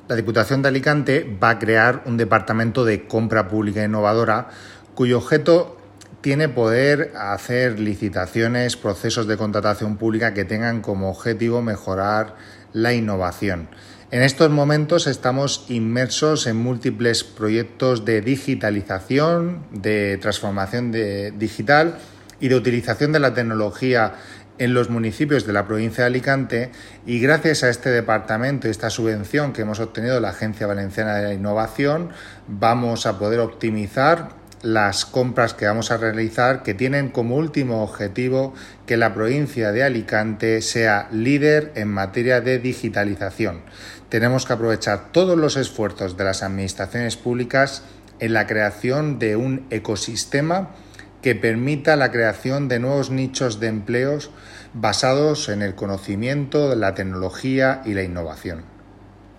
La Diputación de Alicante va a crear un departamento de compra pública innovadora cuyo objeto tiene poder hacer licitaciones, procesos de contratación pública que tengan como objetivo mejorar la innovación. En estos momentos estamos inmersos en múltiples proyectos de digitalización, de transformación digital y de utilización de la tecnología en los municipios de la provincia de Alicante, y gracias a este departamento y esta subvención que hemos obtenido de la Agencia Valenciana de la Innovación vamos a poder optimizar las compras que vamos a realizar, que tienen como último objetivo que la provincia de Alicante sea líder en materia de digitalización. Tenemos que aprovechar todos los esfuerzos de las administraciones públicas en la creación de un ecosistema que permita la creación de nuevos nichos de empleos basados en el conocimiento, la tecnología y la innovación.